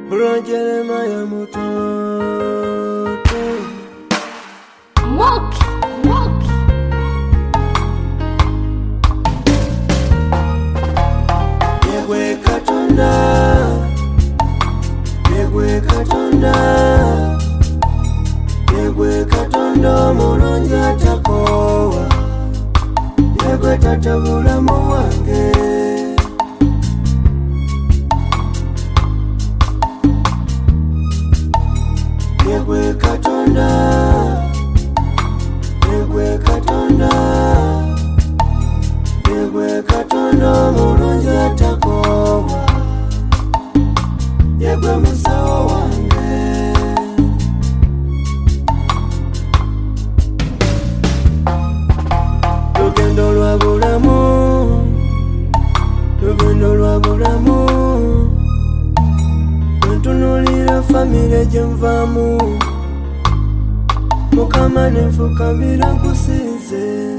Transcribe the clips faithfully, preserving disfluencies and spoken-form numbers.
Bro Jeremiah Mutoto Moki, Moki. Yegwe Katonda, Yegwe Katonda, Yegwe Katonda mulungi atakowa, Yegwe tata bulamu wange. Yegwe Katonda, Yegwe Katonda, Yegwe Katonda mulungi atakowa, Yegwe musawo wange. Lugendo lwa bulamu, lugendo lwa bulamu, ntunulira famire gyenvamu, Mukama nenfukamira nkusinze.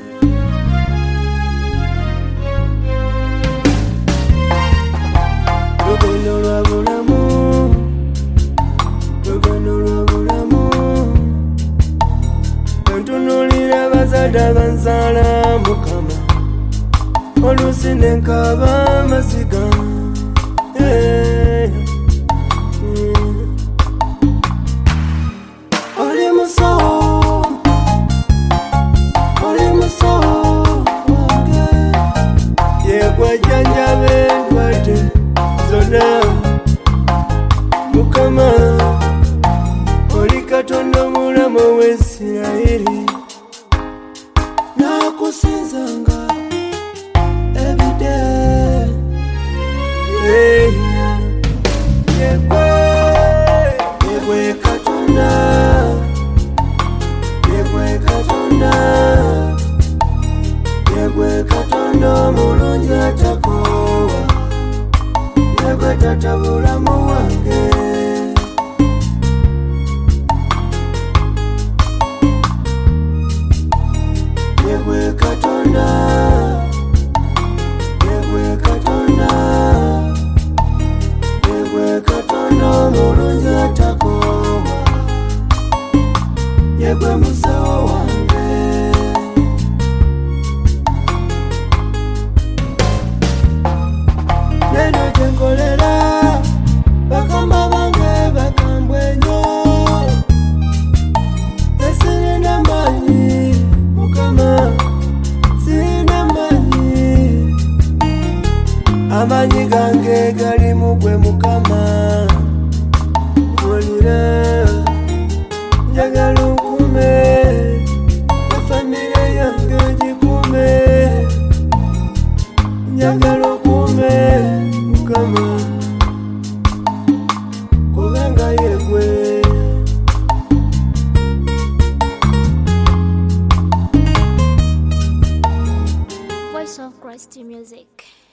Lugendo lwa bulamu, lugendo lwa bulamu, ntunulira bazadde abanzaala Mukama, oluusi nenkaba amaziga. Yeah. Oli musawo, oli musawo wange, Yegwe ajjanjaba endwadde zonna. Mukama, oli Katonda omulamu ow'Isirayiri, naakusinzanga everyday. Yeah. Yegwe, Yegwe Katonda, Yegwe Katonda, Yegwe Katonda mulungi atakowa, Yegwe tata bulamu wange. Yegwe Katonda, Yegwe Katonda, Yegwe Katonda mulungi atakowa, Yegwe musawo wange. Neno gyenkolera bakama bange bakambwe nnyo, sirina maanyi Mukama, sirina maanyi, amaanyi gange gali mu gwe Mukama. Mpulira njagala onkume, efamire yange ogikume, njagala okume Mukama, kubanga Yegwe. Voice of Christ Music.